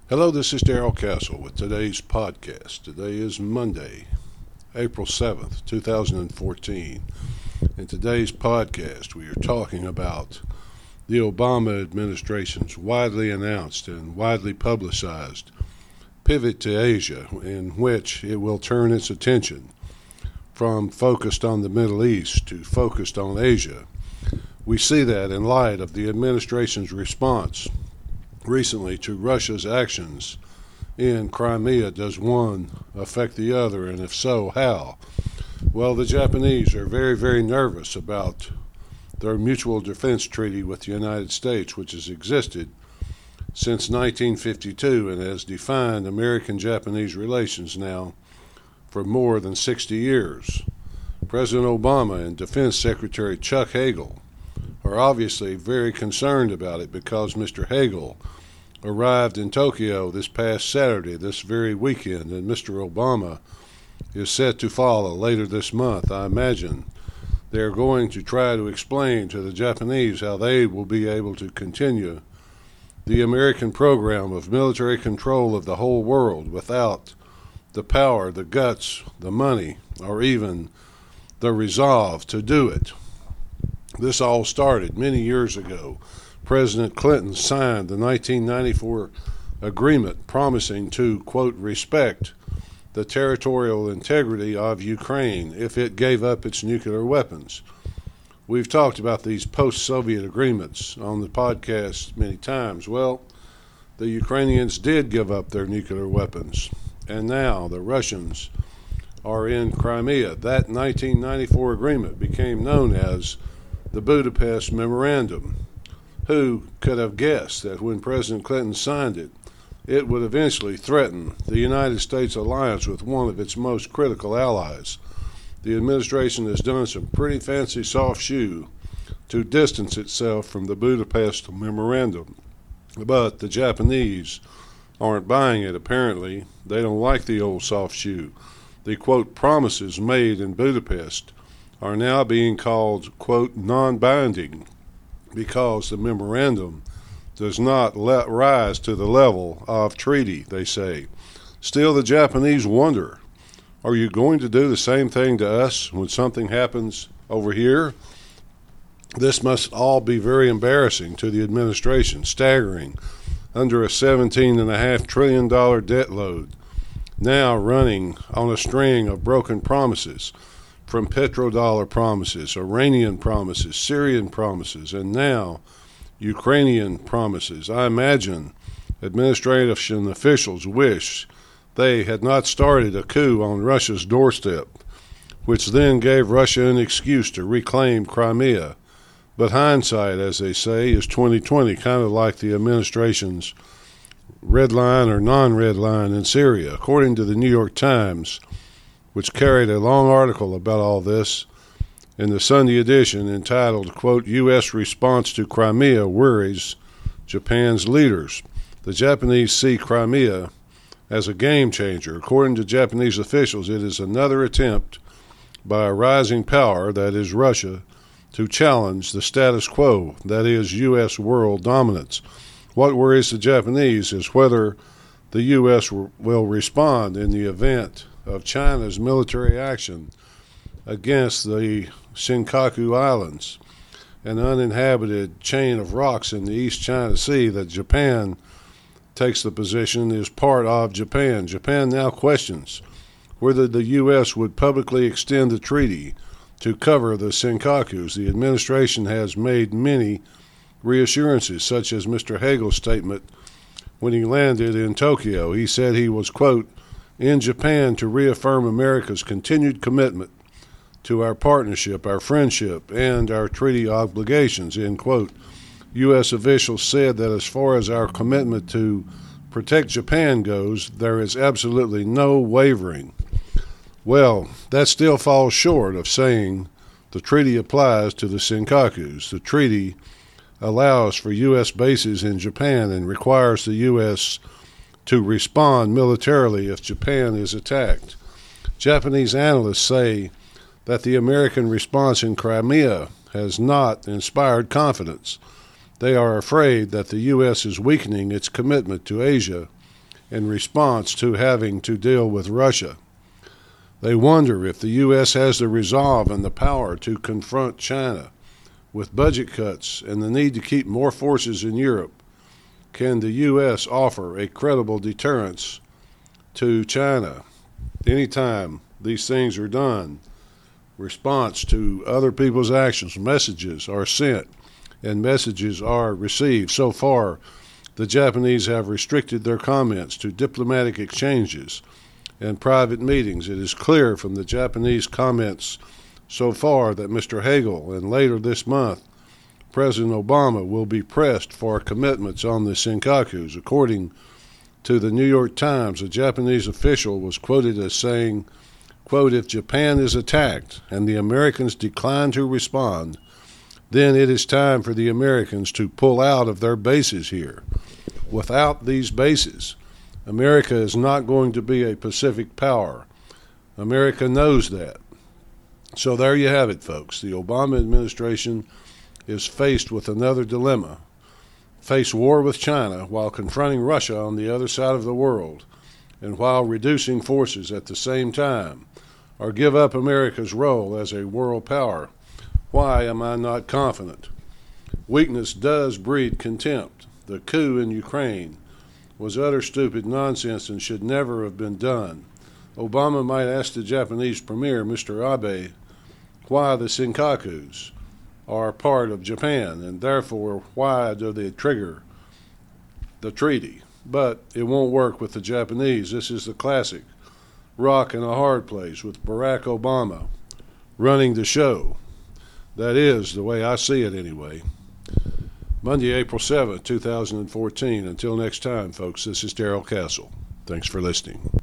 Hello, this is Darrell Castle with today's podcast. Today is Monday, April 7th, 2014. In today's podcast, we are talking about the Obama administration's widely announced and widely publicized pivot to Asia, in which it will turn its attention from focused on the Middle East to focused on Asia. We see that in light of the administration's response recently to Russia's actions in Crimea. Does one affect the other, and if so, how? Well, the Japanese are very, very nervous about their mutual defense treaty with the United States, which has existed since 1952 and has defined American-Japanese relations now for more than 60 years. President Obama and Defense Secretary Chuck Hagel are obviously very concerned about it because Mr. Hagel arrived in Tokyo this past Saturday, this very weekend, and Mr. Obama is set to follow later this month. I imagine they're going to try to explain to the Japanese how they will be able to continue the American program of military control of the whole world without the power, the guts, the money, or even the resolve to do it. This all started many years ago. President Clinton signed the 1994 agreement promising to, quote, respect the territorial integrity of Ukraine if it gave up its nuclear weapons. We've talked about these post-Soviet agreements on the podcast many times. Well, the Ukrainians did give up their nuclear weapons, and now the Russians are in Crimea. That 1994 agreement became known as the Budapest Memorandum. Who could have guessed that when President Clinton signed it, it would eventually threaten the United States alliance with one of its most critical allies? The administration has done some pretty fancy soft shoe to distance itself from the Budapest Memorandum. But the Japanese aren't buying it, apparently. They don't like the old soft shoe. The, quote, promises made in Budapest are now being called, quote, non-binding because the memorandum does not rise to the level of treaty, they say. Still, the Japanese wonder, are you going to do the same thing to us when something happens over here? This must all be very embarrassing to the administration, staggering under a $17.5 trillion debt load, now running on a string of broken promises, from petrodollar promises, Iranian promises, Syrian promises, and now Ukrainian promises. I imagine administration officials wish they had not started a coup on Russia's doorstep, which then gave Russia an excuse to reclaim Crimea. But hindsight, as they say, is 20/20, kind of like the administration's red line or non-red line in Syria. According to the New York Times, which carried a long article about all this in the Sunday edition entitled, quote, U.S. response to Crimea worries Japan's leaders. The Japanese see Crimea as a game changer. According to Japanese officials, it is another attempt by a rising power, that is Russia, to challenge the status quo, that is U.S. world dominance. What worries the Japanese is whether the U.S. will respond in the event of China's military action against the Senkaku Islands, an uninhabited chain of rocks in the East China Sea that Japan takes the position is part of Japan. Japan now questions whether the U.S. would publicly extend the treaty to cover the Senkakus. The administration has made many reassurances, such as Mr. Hagel's statement when he landed in Tokyo. He said he was, quote, in Japan to reaffirm America's continued commitment to our partnership, our friendship, and our treaty obligations, end quote. U.S. officials said that as far as our commitment to protect Japan goes, there is absolutely no wavering. Well, that still falls short of saying the treaty applies to the Senkakus. The treaty allows for U.S. bases in Japan and requires the U.S. to respond militarily if Japan is attacked. Japanese analysts say that the American response in Crimea has not inspired confidence. They are afraid that the U.S. is weakening its commitment to Asia in response to having to deal with Russia. They wonder if the U.S. has the resolve and the power to confront China with budget cuts and the need to keep more forces in Europe. Can the U.S. offer a credible deterrence to China? Anytime these things are done, response to other people's actions, messages are sent and messages are received. So far, the Japanese have restricted their comments to diplomatic exchanges and private meetings. It is clear from the Japanese comments so far that Mr. Hagel and later this month, President Obama will be pressed for commitments on the Senkakus. According to the New York Times, a Japanese official was quoted as saying, quote, "If Japan is attacked and the Americans decline to respond, then it is time for the Americans to pull out of their bases here. Without these bases, America is not going to be a Pacific power. America knows that." So there you have it, folks. The Obama administration is faced with another dilemma. Face war with China while confronting Russia on the other side of the world, and while reducing forces at the same time, or give up America's role as a world power. Why am I not confident? Weakness does breed contempt. The coup in Ukraine was utter stupid nonsense and should never have been done. Obama might ask the Japanese premier, Mr. Abe, why the Senkakus are part of Japan, and therefore why do they trigger the treaty. But it won't work with the Japanese. This is the classic rock and a hard place with Barack Obama running the show. That is the way I see it anyway. Monday, April 7th, 2014. Until next time, folks, this is Darrell Castle. Thanks for listening.